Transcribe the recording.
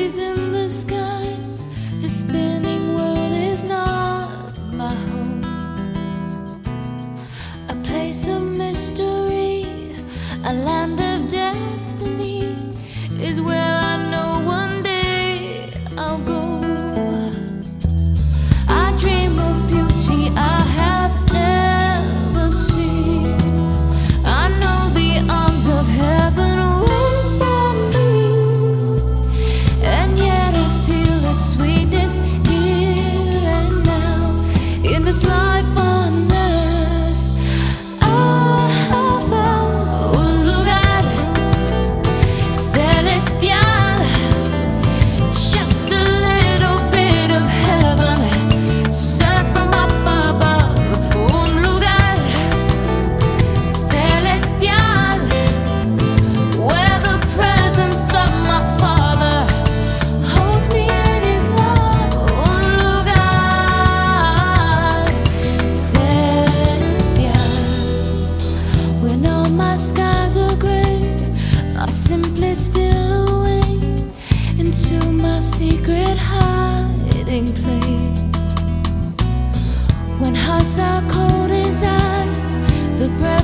trees in the skies. The spinning world is not my home. A place of mystery, a land of destiny is where I know one day I'll go. I dream of beauty I have never seen. I know the arms of heaven wait for me, and yet I feel its sweetness here and now. In this life on earth, I have found un lugar celestial, just a little bit of heaven sent from up above. Un lugar celestial, where the presence of my Father holds me in His love. Un lugar celestial. When all my skies are gray, I simply steal away into my secret hiding place. When hearts are cold as ice, the breath